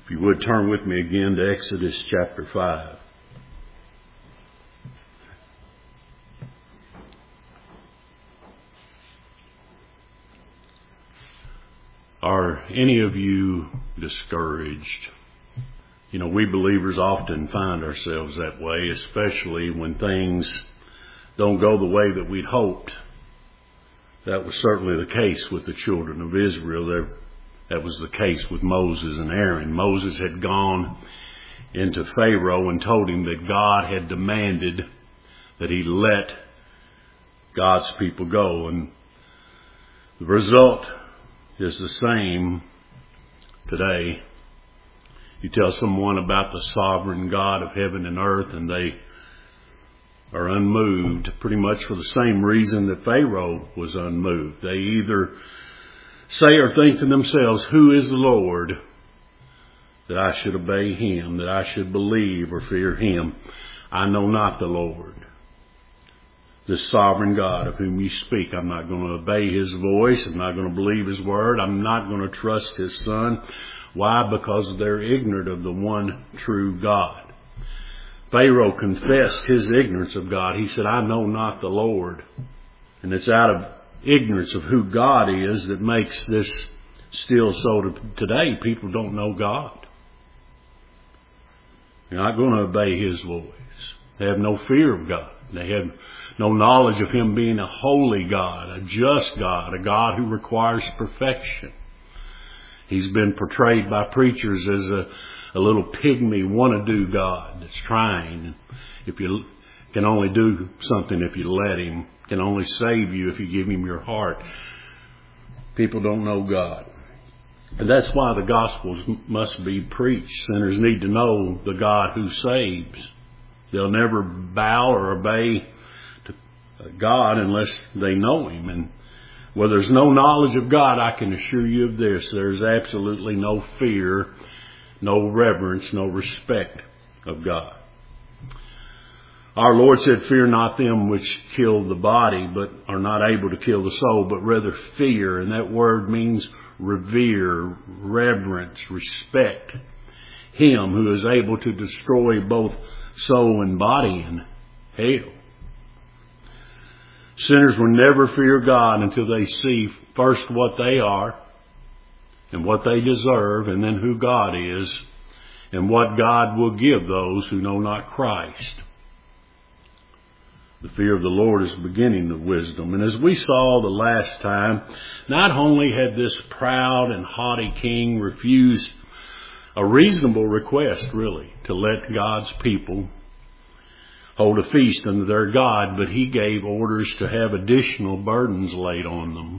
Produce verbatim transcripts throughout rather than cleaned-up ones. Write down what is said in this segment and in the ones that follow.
If you would turn with me again to Exodus chapter five. Are any of you discouraged? You know, we believers often find ourselves that way, especially when things don't go the way that we'd hoped. That was certainly the case with the children of Israel. There, that was the case with Moses and Aaron. Moses had gone into Pharaoh and told him that God had demanded that he let God's people go. And the result is the same today. You tell someone about the sovereign God of heaven and earth, and they are unmoved, pretty much for the same reason that Pharaoh was unmoved. They either say or think to themselves, who is the Lord that I should obey him, that I should believe or fear him? I know not the Lord. This sovereign God of whom you speak, I'm not going to obey his voice. I'm not going to believe his word. I'm not going to trust his son. Why? Because they're ignorant of the one true God. Pharaoh confessed his ignorance of God. He said, I know not the Lord. And it's out of ignorance of who God is that makes this still so today. People don't know God. They're not going to obey his voice. They have no fear of God. They have no knowledge of him being a holy God, a just God, a God who requires perfection. He's been portrayed by preachers as a, a little pygmy wanna-do God that's trying. If you can only do something if you let him, can only save you if you give him your heart. People don't know God. And that's why the Gospels must be preached. Sinners need to know the God who saves. They'll never bow or obey to God unless they know him. And where there's no knowledge of God, I can assure you of this. There's absolutely no fear, no reverence, no respect of God. Our Lord said, fear not them which kill the body, but are not able to kill the soul, but rather fear. And that word means revere, reverence, respect him who is able to destroy both soul and body in hell. Sinners will never fear God until they see first what they are and what they deserve, and then who God is and what God will give those who know not Christ. The fear of the Lord is the beginning of wisdom. And as we saw the last time, not only had this proud and haughty king refused a reasonable request, really, to let God's people hold a feast unto their God, but he gave orders to have additional burdens laid on them.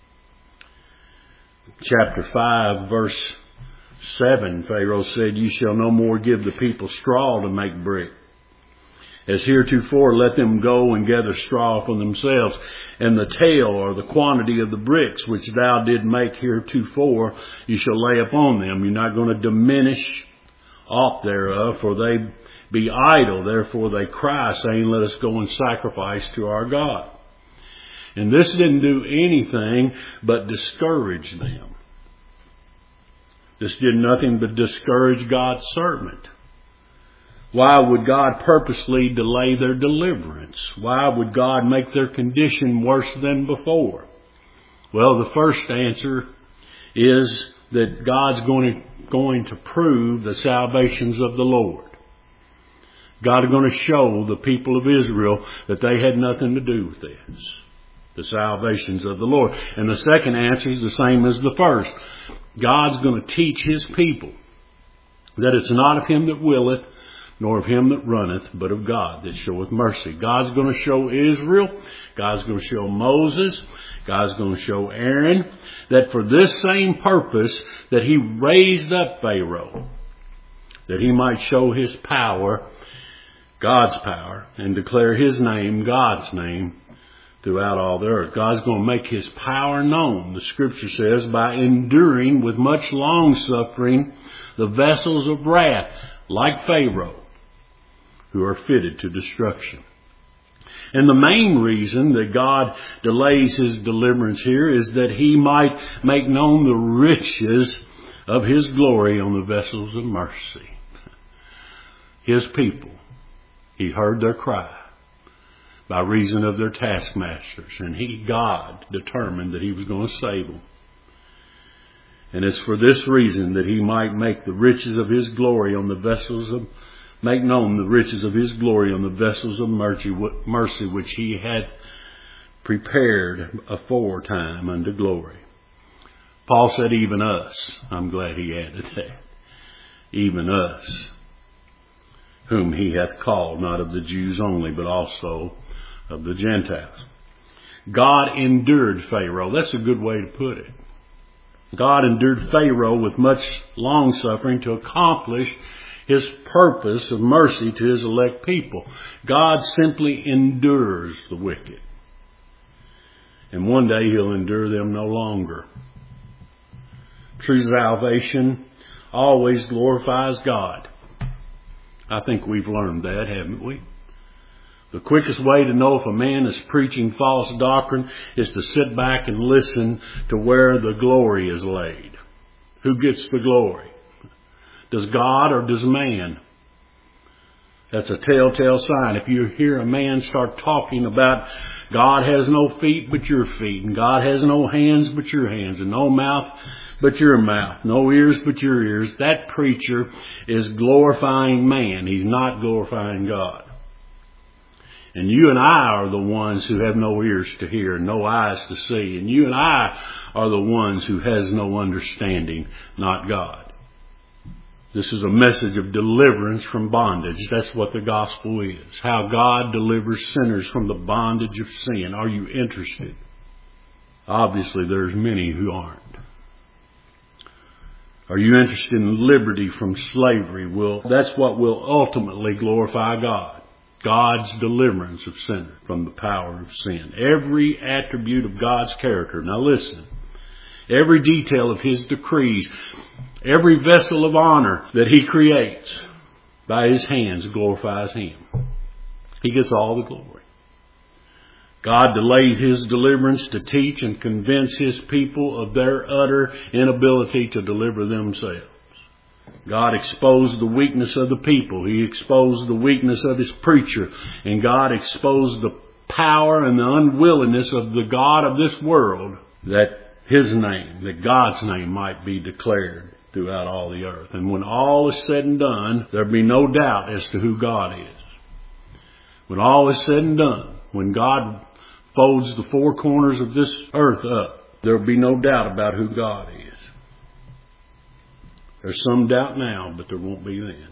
Chapter five, verse seven, Pharaoh said, you shall no more give the people straw to make brick. As heretofore, let them go and gather straw for themselves, and the tale or the quantity of the bricks which thou did make heretofore, you shall lay upon them. You're not going to diminish aught thereof, for they be idle. Therefore they cry, saying, let us go and sacrifice to our God. And this didn't do anything but discourage them. This did nothing but discourage God's servant. Why would God purposely delay their deliverance? Why would God make their condition worse than before? Well, the first answer is that God's going to, going to prove the salvations of the Lord. God is going to show the people of Israel that they had nothing to do with this. The salvations of the Lord. And the second answer is the same as the first. God's going to teach his people that it's not of him that willeth, nor of him that runneth, but of God that showeth mercy. God's going to show Israel, God's going to show Moses, God's going to show Aaron, that for this same purpose that he raised up Pharaoh, that he might show his power, God's power, and declare his name, God's name, throughout all the earth. God's going to make his power known, the scripture says, by enduring with much long suffering the vessels of wrath, like Pharaoh, who are fitted to destruction. And the main reason that God delays his deliverance here is that he might make known the riches of His glory on the vessels of mercy. His people, He heard their cry by reason of their taskmasters, and He, God, determined that He was going to save them. And it's for this reason that He might make the riches of His glory on the vessels of, make known the riches of His glory on the vessels of mercy, mercy which He had prepared aforetime unto glory. Paul said, even us. I'm glad he added that. Even us, whom He hath called, not of the Jews only, but also of the Gentiles. God endured Pharaoh. That's a good way to put it. God endured Pharaoh with much long suffering to accomplish His purpose of mercy to His elect people. God simply endures the wicked. And one day He'll endure them no longer. True salvation always glorifies God. I think we've learned that, haven't we? The quickest way to know if a man is preaching false doctrine is to sit back and listen to where the glory is laid. Who gets the glory? Does God or does man? That's a telltale sign. If you hear a man start talking about God has no feet but your feet, and God has no hands but your hands, and no mouth but your mouth, no ears but your ears, that preacher is glorifying man. He's not glorifying God. And you and I are the ones who have no ears to hear, no eyes to see. And you and I are the ones who has no understanding, not God. This is a message of deliverance from bondage. That's what the gospel is. How God delivers sinners from the bondage of sin. Are you interested? Obviously, there's many who aren't. Are you interested in liberty from slavery? Well, that's what will ultimately glorify God. God's deliverance of sinners from the power of sin. Every attribute of God's character. Now listen. Every detail of His decrees. Every vessel of honor that He creates by His hands glorifies Him. He gets all the glory. God delays His deliverance to teach and convince His people of their utter inability to deliver themselves. God exposed the weakness of the people. He exposed the weakness of His preacher. And God exposed the power and the unwillingness of the God of this world that His name, that God's name might be declared throughout all the earth. And when all is said and done, there'll be no doubt as to who God is. When all is said and done, when God folds the four corners of this earth up, there'll be no doubt about who God is. There's some doubt now, but there won't be then.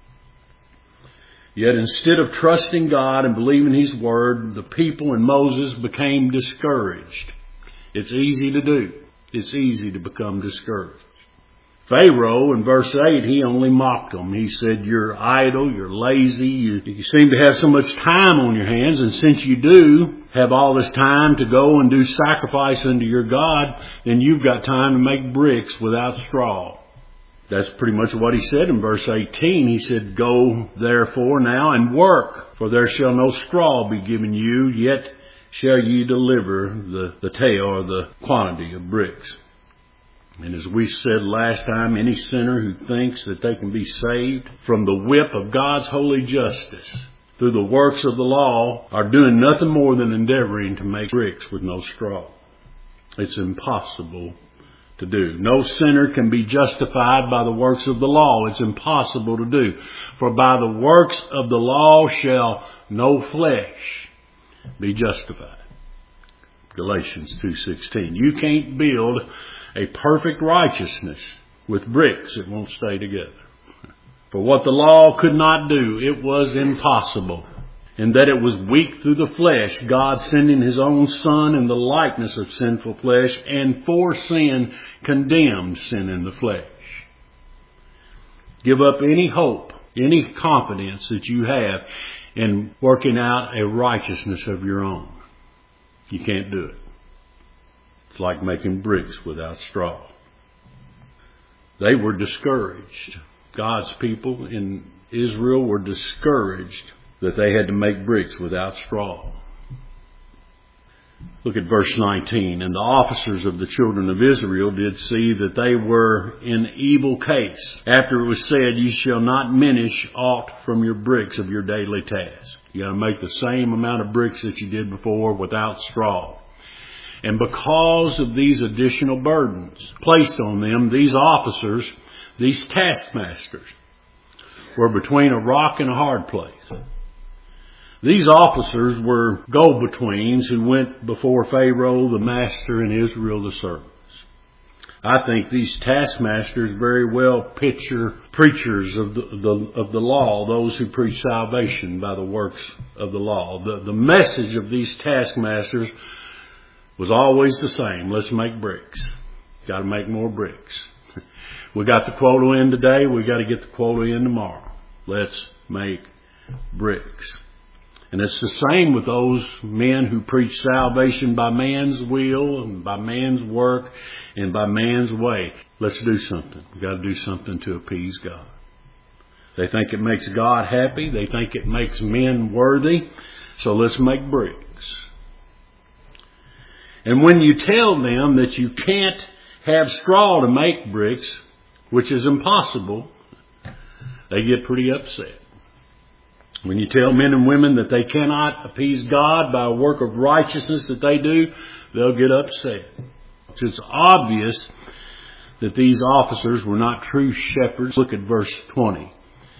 Yet instead of trusting God and believing His word, the people and Moses became discouraged. It's easy to do. It's easy to become discouraged. Pharaoh, in verse eight, he only mocked them. He said, you're idle, you're lazy, you, you seem to have so much time on your hands, and since you do have all this time to go and do sacrifice unto your God, then you've got time to make bricks without straw. That's pretty much what he said in verse eighteen. He said, go therefore now and work, for there shall no straw be given you, yet shall ye deliver the, the tale or the quantity of bricks. And as we said last time, any sinner who thinks that they can be saved from the whip of God's holy justice through the works of the law are doing nothing more than endeavoring to make bricks with no straw. It's impossible to do. No sinner can be justified by the works of the law. It's impossible to do. For by the works of the law shall no flesh be justified. Galatians two sixteen. You can't build a perfect righteousness with bricks. It won't stay together. For what the law could not do, it was impossible. In that it was weak through the flesh, God sending His own Son in the likeness of sinful flesh, and for sin condemned sin in the flesh. Give up any hope, any confidence that you have in working out a righteousness of your own. You can't do it. It's like making bricks without straw. They were discouraged. God's people in Israel were discouraged that they had to make bricks without straw. Look at verse nineteen. And the officers of the children of Israel did see that they were in evil case, after it was said, ye shall not minish aught from your bricks of your daily task. You got to make the same amount of bricks that you did before without straw. And because of these additional burdens placed on them, these officers, these taskmasters, were between a rock and a hard place. These officers were go-betweens who went before Pharaoh, the master, and Israel, the servants. I think these taskmasters very well picture preachers of the, the, of the law, those who preach salvation by the works of the law. The, the message of these taskmasters was always the same. Let's make bricks. Got to make more bricks. We got the quota in today. We got to get the quota in tomorrow. Let's make bricks. And it's the same with those men who preach salvation by man's will and by man's work and by man's way. Let's do something. We've got to do something to appease God. They think it makes God happy. They think it makes men worthy. So let's make bricks. And when you tell them that you can't have straw to make bricks, which is impossible, they get pretty upset. When you tell men and women that they cannot appease God by a work of righteousness that they do, they'll get upset. It's obvious that these officers were not true shepherds. Look at verse twenty.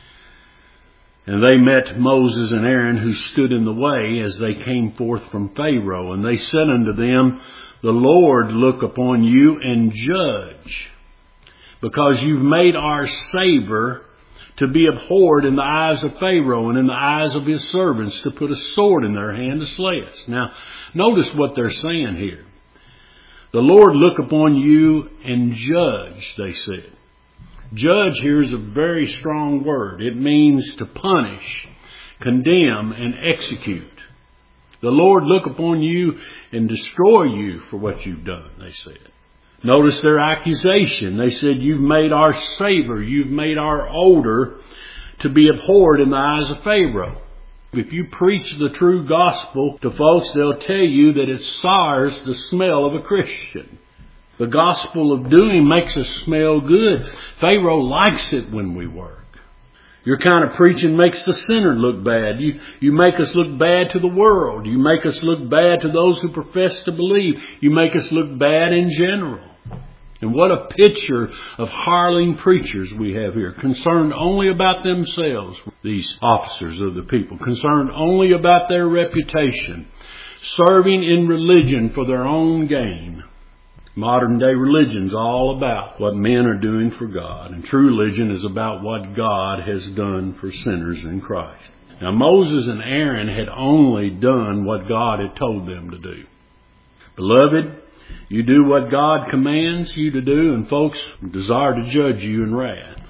And they met Moses and Aaron, who stood in the way as they came forth from Pharaoh. And they said unto them, the Lord look upon you and judge, because you've made our savor to be abhorred in the eyes of Pharaoh and in the eyes of his servants, to put a sword in their hand to slay us. Now, notice what they're saying here. The Lord look upon you and judge, they said. Judge here is a very strong word. It means to punish, condemn, and execute. The Lord look upon you and destroy you for what you've done, they said. Notice their accusation. They said, you've made our savor, you've made our odor to be abhorred in the eyes of Pharaoh. If you preach the true gospel to folks, they'll tell you that it sours the smell of a Christian. The gospel of doing makes us smell good. Pharaoh likes it when we work. Your kind of preaching makes the sinner look bad. You, you make us look bad to the world. You make us look bad to those who profess to believe. You make us look bad in general. And what a picture of hireling preachers we have here, concerned only about themselves, these officers of the people, concerned only about their reputation, serving in religion for their own gain. Modern day religion's all about what men are doing for God, and true religion is about what God has done for sinners in Christ. Now, Moses and Aaron had only done what God had told them to do. Beloved, you do what God commands you to do, and folks desire to judge you in wrath.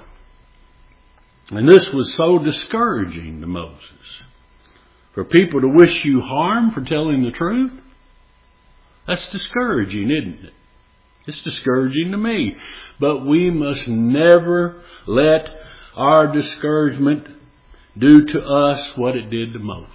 And this was so discouraging to Moses. For people to wish you harm for telling the truth, that's discouraging, isn't it? It's discouraging to me. But we must never let our discouragement do to us what it did to Moses.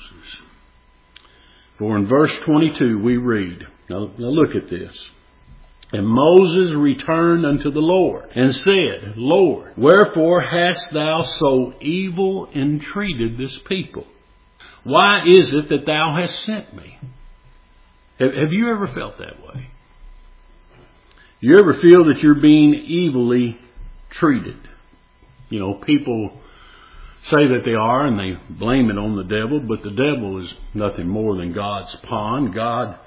For in verse twenty-two we read, now, now look at this. And Moses returned unto the Lord and said, Lord, wherefore hast thou so evil entreated this people? Why is it that thou hast sent me? Have, have you ever felt that way? You ever feel that you're being evilly treated? You know, people say that they are, and they blame it on the devil, but the devil is nothing more than God's pawn. God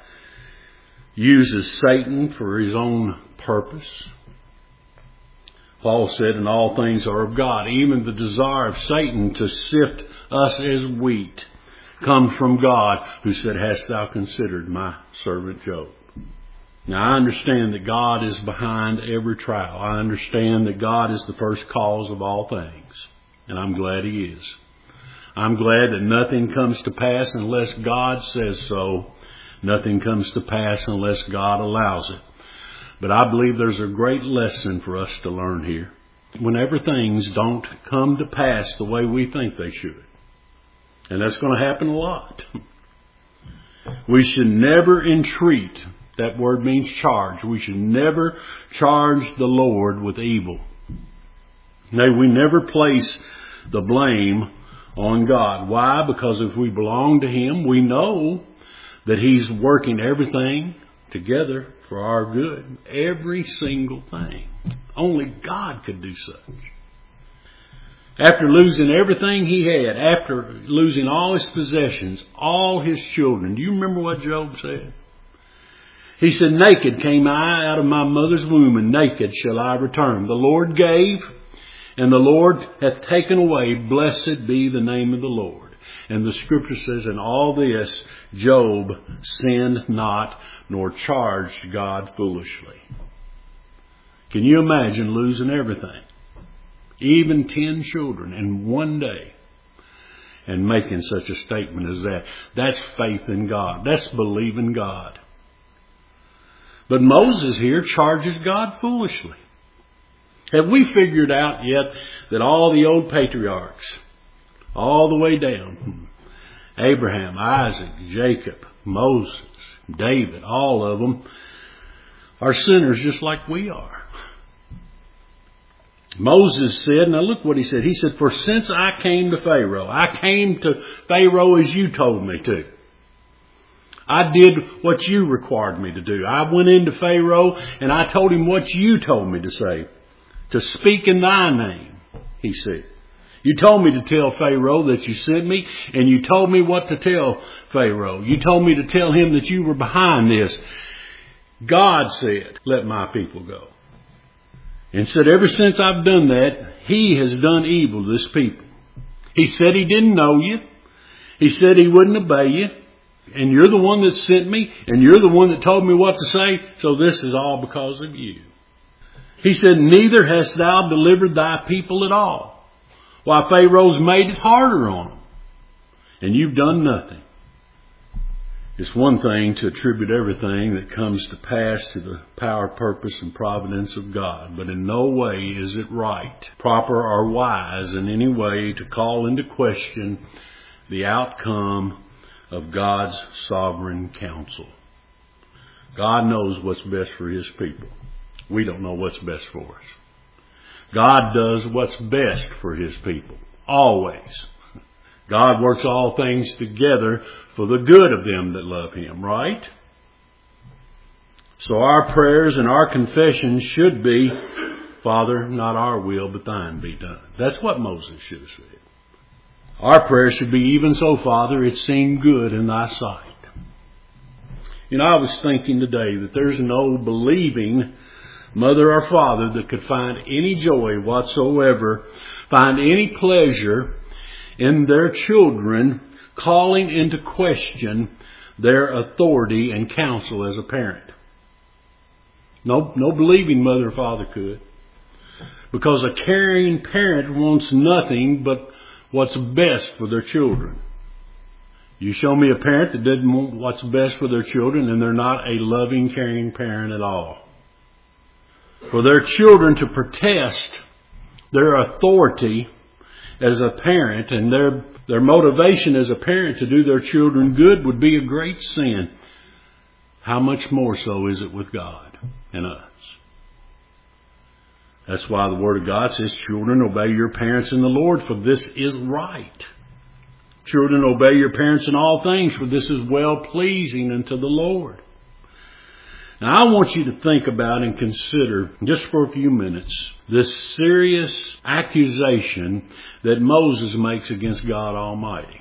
uses Satan for his own purpose. Paul said, and all things are of God. Even the desire of Satan to sift us as wheat comes from God, who said, hast thou considered my servant Job? Now, I understand that God is behind every trial. I understand that God is the first cause of all things. And I'm glad He is. I'm glad that nothing comes to pass unless God says so. Nothing comes to pass unless God allows it. But I believe there's a great lesson for us to learn here. Whenever things don't come to pass the way we think they should. And that's going to happen a lot. We should never entreat. That word means charge. We should never charge the Lord with evil. May we never place the blame on God. Why? Because if we belong to Him, we know that He's working everything together for our good. Every single thing. Only God could do such. After losing everything he had, after losing all his possessions, all his children, do you remember what Job said? He said, naked came I out of my mother's womb, and naked shall I return. The Lord gave, and the Lord hath taken away. Blessed be the name of the Lord. And the Scripture says, in all this, Job sinned not, nor charged God foolishly. Can you imagine losing everything? Even ten children in one day. And making such a statement as that. That's faith in God. That's believing God. But Moses here charges God foolishly. Have we figured out yet that all the old patriarchs, all the way down, Abraham, Isaac, Jacob, Moses, David, all of them, are sinners just like we are? Moses said, now look what he said. He said, for since I came to Pharaoh, I came to Pharaoh as you told me to. I did what you required me to do. I went into Pharaoh and I told him what you told me to say. To speak in thy name, he said. You told me to tell Pharaoh that you sent me, and you told me what to tell Pharaoh. You told me to tell him that you were behind this. God said, let my people go. And said, ever since I've done that, he has done evil to this people. He said he didn't know you. He said he wouldn't obey you. And you're the one that sent me. And you're the one that told me what to say. So this is all because of you. He said, neither hast thou delivered thy people at all. While Pharaoh's made it harder on them. And you've done nothing. It's one thing to attribute everything that comes to pass to the power, purpose, and providence of God. But in no way is it right, proper, or wise in any way to call into question the outcome of God's sovereign counsel. God knows what's best for His people. We don't know what's best for us. God does what's best for His people. Always. God works all things together for the good of them that love Him, right? So our prayers and our confessions should be, Father, not our will, but thine be done. That's what Moses should have said. Our prayer should be, even so, Father, it seemed good in thy sight. You know, I was thinking today that there's no believing mother or father that could find any joy whatsoever, find any pleasure in their children calling into question their authority and counsel as a parent. No, no believing mother or father could. Because a caring parent wants nothing but what's best for their children. You show me a parent that doesn't want what's best for their children, and they're not a loving, caring parent at all. For their children to protest their authority as a parent and their their motivation as a parent to do their children good would be a great sin. How much more so is it with God and us? That's why the Word of God says, children, obey your parents in the Lord, for this is right. Children, obey your parents in all things, for this is well-pleasing unto the Lord. Now, I want you to think about and consider, just for a few minutes, this serious accusation that Moses makes against God Almighty.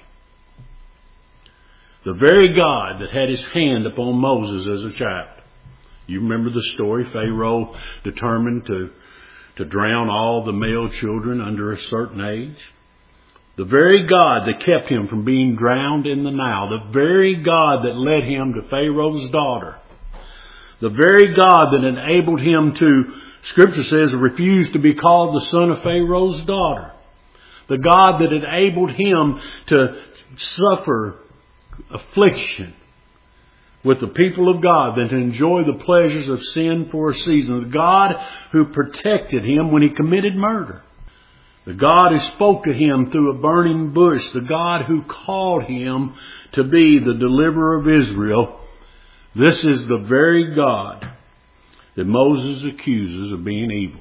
The very God that had His hand upon Moses as a child. You remember the story. Pharaoh determined to, to drown all the male children under a certain age. The very God that kept him from being drowned in the Nile. The very God that led him to Pharaoh's daughter. The very God that enabled him to, Scripture says, refuse to be called the son of Pharaoh's daughter. The God that enabled him to suffer affliction with the people of God, than to enjoy the pleasures of sin for a season. The God who protected him when he committed murder. The God who spoke to him through a burning bush, the God who called him to be the deliverer of Israel, this is the very God that Moses accuses of being evil.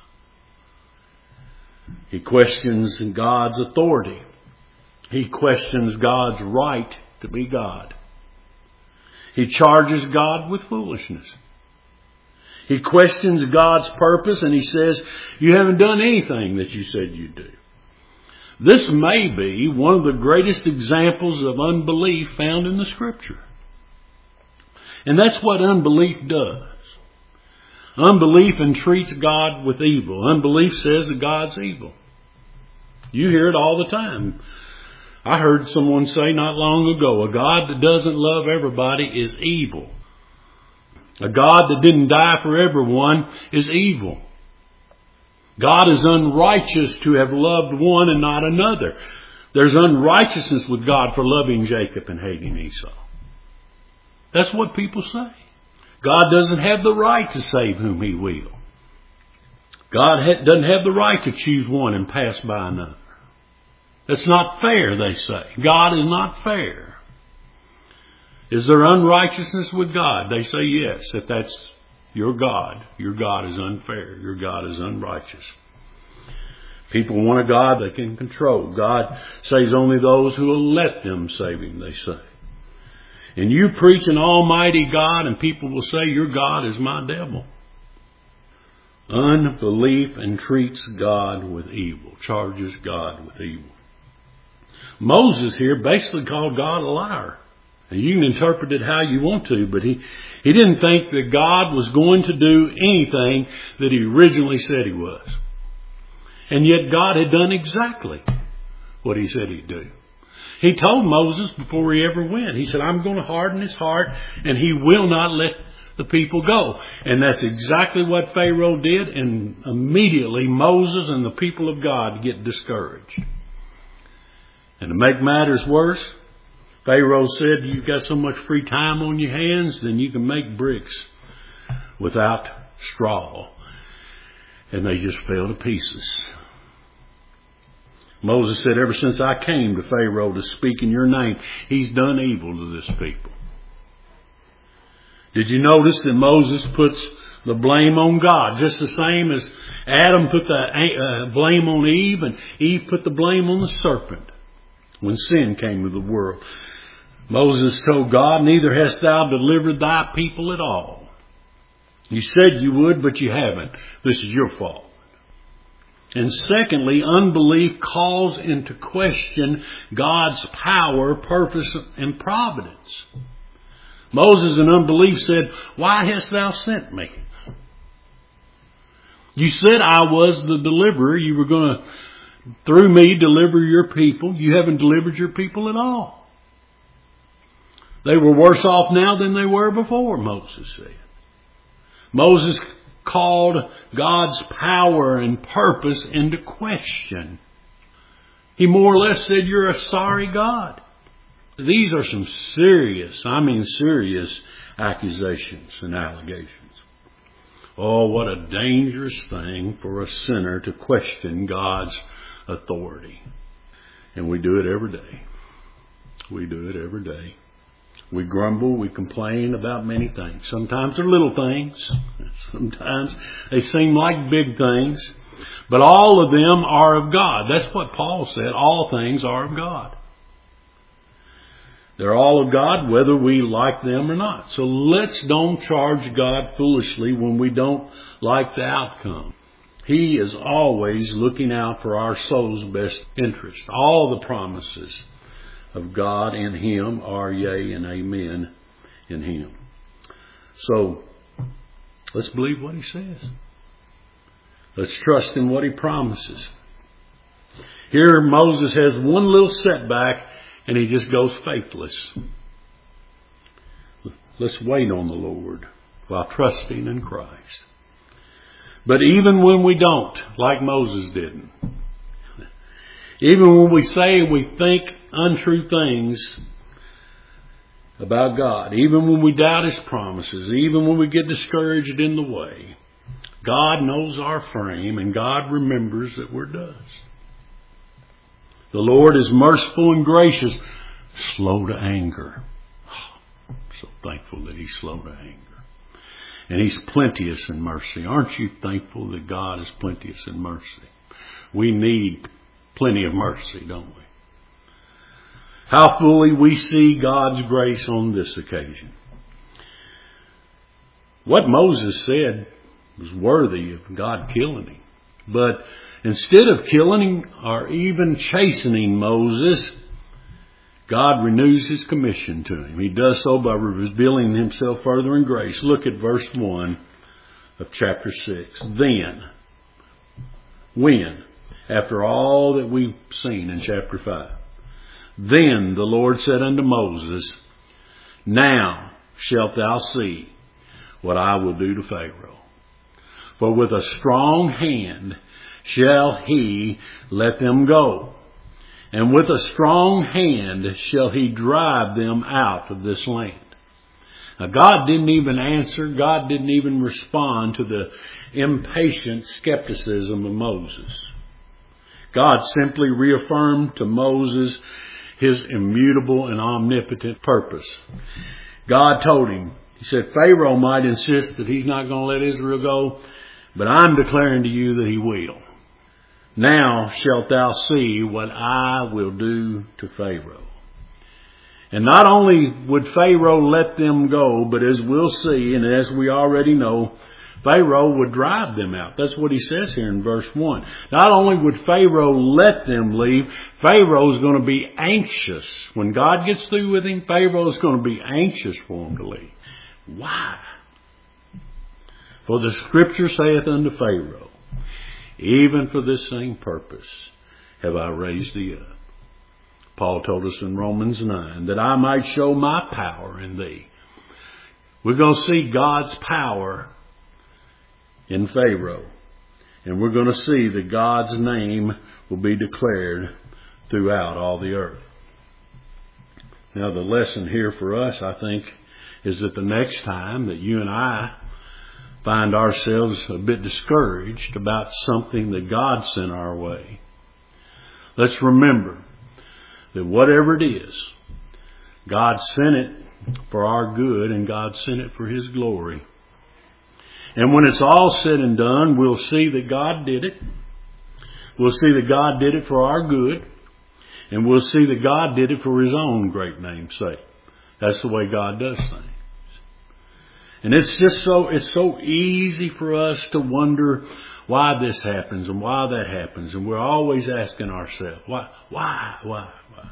He questions God's authority. He questions God's right to be God. He charges God with foolishness. He questions God's purpose, and he says, you haven't done anything that you said you'd do. This may be one of the greatest examples of unbelief found in the Scripture. And that's what unbelief does. Unbelief entreats God with evil. Unbelief says that God's evil. You hear it all the time. I heard someone say not long ago, a God that doesn't love everybody is evil. A God that didn't die for everyone is evil. God is unrighteous to have loved one and not another. There's unrighteousness with God for loving Jacob and hating Esau. That's what people say. God doesn't have the right to save whom He will. God ha- doesn't have the right to choose one and pass by another. That's not fair, they say. God is not fair. Is there unrighteousness with God? They say yes. If that's your God, your God is unfair. Your God is unrighteous. People want a God they can control. God saves only those who will let them save Him, they say. And you preach an almighty God and people will say your God is my devil. Unbelief entreats God with evil, charges God with evil. Moses here basically called God a liar. And you can interpret it how you want to, but he, he didn't think that God was going to do anything that He originally said He was. And yet God had done exactly what He said He'd do. He told Moses before he ever went, He said, I'm going to harden his heart and he will not let the people go. And that's exactly what Pharaoh did. And immediately Moses and the people of God get discouraged. And to make matters worse, Pharaoh said, you've got so much free time on your hands, then you can make bricks without straw. And they just fell to pieces. Moses said, ever since I came to Pharaoh to speak in your name, he's done evil to this people. Did you notice that Moses puts the blame on God, just the same as Adam put the uh, blame on Eve and Eve put the blame on the serpent when sin came to the world. Moses told God, neither hast thou delivered thy people at all. You said you would, but you haven't. This is your fault. And secondly, unbelief calls into question God's power, purpose, and providence. Moses in unbelief said, why hast thou sent me? You said I was the deliverer. You were going to, through me, deliver your people. You haven't delivered your people at all. They were worse off now than they were before, Moses said. Moses called God's power and purpose into question. He more or less said, you're a sorry God. These are some serious, I mean serious accusations and allegations. Oh, what a dangerous thing for a sinner to question God's authority. And we do it every day. We do it every day. We grumble, we complain about many things. Sometimes they're little things. Sometimes they seem like big things. But all of them are of God. That's what Paul said. All things are of God. They're all of God, whether we like them or not. So let's don't charge God foolishly when we don't like the outcome. He is always looking out for our soul's best interest. All the promises of God in Him are yea and amen in Him. So let's believe what He says. Let's trust in what He promises. Here Moses has one little setback and he just goes faithless. Let's wait on the Lord while trusting in Christ. But even when we don't, like Moses didn't, even when we say we think untrue things about God, even when we doubt His promises, even when we get discouraged in the way, God knows our frame and God remembers that we're dust. The Lord is merciful and gracious, slow to anger. Oh, I'm so thankful that He's slow to anger. And He's plenteous in mercy. Aren't you thankful that God is plenteous in mercy? We need plenty of mercy, don't we? How fully we see God's grace on this occasion. What Moses said was worthy of God killing him. But instead of killing him or even chastening Moses, God renews His commission to him. He does so by revealing Himself further in grace. Look at verse one of chapter six. Then, when, after all that we've seen in chapter five, then the Lord said unto Moses, now shalt thou see what I will do to Pharaoh. For with a strong hand shall he let them go, and with a strong hand shall he drive them out of this land. Now God didn't even answer, God didn't even respond to the impatient skepticism of Moses. God simply reaffirmed to Moses His immutable and omnipotent purpose. God told him, He said, Pharaoh might insist that he's not going to let Israel go, but I'm declaring to you that he will. Now shalt thou see what I will do to Pharaoh. And not only would Pharaoh let them go, but as we'll see, and as we already know, Pharaoh would drive them out. That's what he says here in verse one. Not only would Pharaoh let them leave, Pharaoh's going to be anxious. When God gets through with him, Pharaoh's going to be anxious for him to leave. Why? For the Scripture saith unto Pharaoh, even for this same purpose have I raised thee up. Paul told us in Romans nine, that I might show my power in thee. We're going to see God's power in Pharaoh. And we're going to see that God's name will be declared throughout all the earth. Now the lesson here for us, I think, is that the next time that you and I find ourselves a bit discouraged about something that God sent our way, let's remember that whatever it is, God sent it for our good and God sent it for His glory. And when it's all said and done, we'll see that God did it. We'll see that God did it for our good. And we'll see that God did it for His own great name's sake. That's the way God does things. And it's just so, it's so easy for us to wonder why this happens and why that happens. And we're always asking ourselves, why, why, why, why?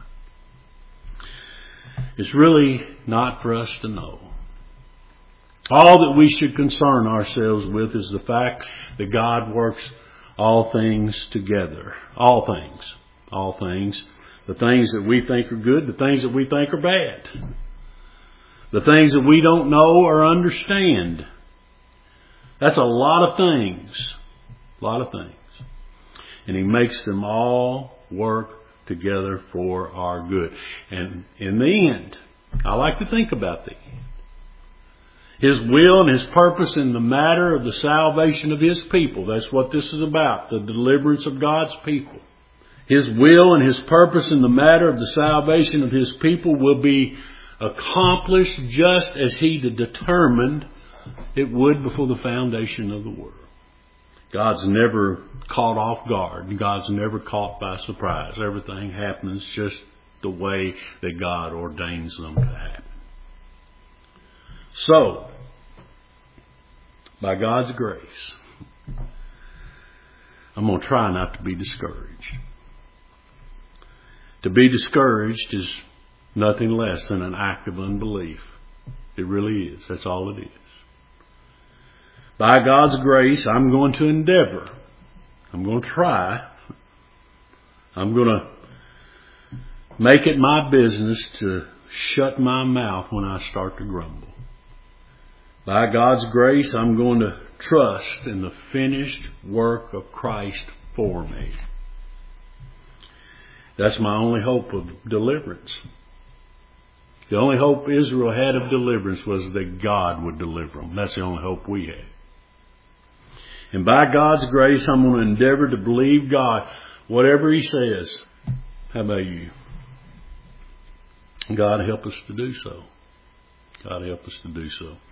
It's really not for us to know. All that we should concern ourselves with is the fact that God works all things together. All things. All things. The things that we think are good, the things that we think are bad. The things that we don't know or understand. That's a lot of things. A lot of things. And He makes them all work together for our good. And in the end, I like to think about the end. His will and His purpose in the matter of the salvation of His people. That's what this is about. The deliverance of God's people. His will and His purpose in the matter of the salvation of His people will be accomplished just as He determined it would before the foundation of the world. God's never caught off guard. God's never caught by surprise. Everything happens just the way that God ordains them to happen. So, by God's grace, I'm going to try not to be discouraged. To be discouraged is nothing less than an act of unbelief. It really is. That's all it is. By God's grace, I'm going to endeavor. I'm going to try. I'm going to make it my business to shut my mouth when I start to grumble. By God's grace, I'm going to trust in the finished work of Christ for me. That's my only hope of deliverance. The only hope Israel had of deliverance was that God would deliver them. That's the only hope we had. And by God's grace, I'm going to endeavor to believe God, whatever He says. How about you? God help us to do so. God help us to do so.